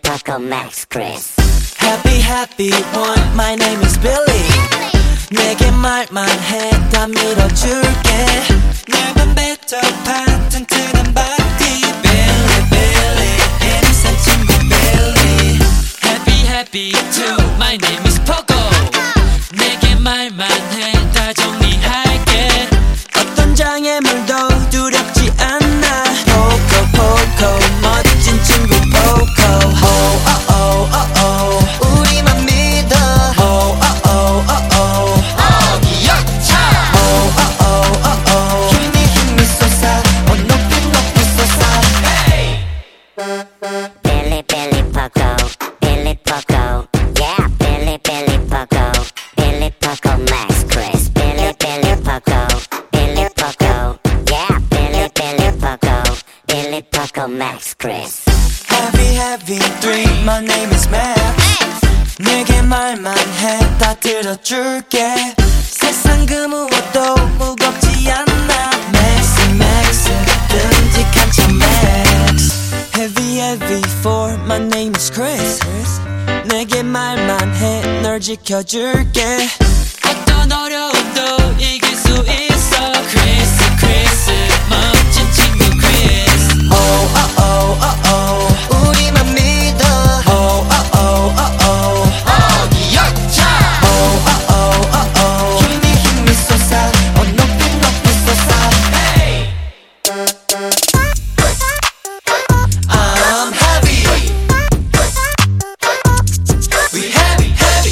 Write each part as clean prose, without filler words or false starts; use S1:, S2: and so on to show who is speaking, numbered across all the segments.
S1: Poco Max Chris.
S2: Happy happy one, my name is Billy. 내게 말만 해, 다 밀어줄게. 낡은 배터 파텐트는 바디. Billy Billy, 인생 친구 Billy. Happy happy two, my name is Poco. 내게 말만 해, 다 정리할게. 어떤 장애물도 두렵지 않아. Poco Poco, 멋진 친구 Poco. Oh oh oh oh oh, 우리만 믿어. Oh oh oh oh oh, 어기여차. Oh oh oh oh oh, 힘이 솟아. 높이 높이 솟아. Hey.
S1: Billy Billy Poco, Billy Poco, yeah. Billy Billy Poco, Billy Poco Max Chris. Billy Billy Poco, Billy Poco, yeah. Billy Billy Poco, Billy Poco Max Chris.
S2: Heavy heavy three, my name is Max. 내게 말만 해, 다 들어줄게. 세상 그 무엇도 무겁지 않아. Max Max, 듬직한 참 Max. Heavy heavy four, my name is Chris. 내게 말만 해, 널 지켜줄게. 어떤 어려움도 이길 수 있어. Chris Chris, 멋진 친구 Chris. Oh oh oh oh oh, 우리만 믿어. Oh oh oh oh oh, 어기여차. Oh oh oh oh oh, 힘이 솟아. 높이 높이 솟아. Hey. I'm heavy. We heavy heavy.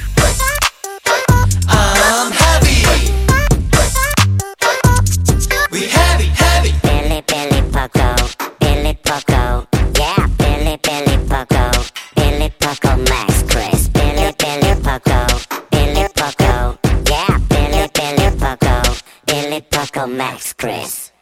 S2: I'm heavy. We heavy heavy.
S1: Billy Billy Poco, Billy Poco, yeah. Billy Billy Poco, Billy Poco Max Chris. Billy Billy Poco, Billy Poco, yeah. Billy Billy Poco, Billy Poco Max Chris.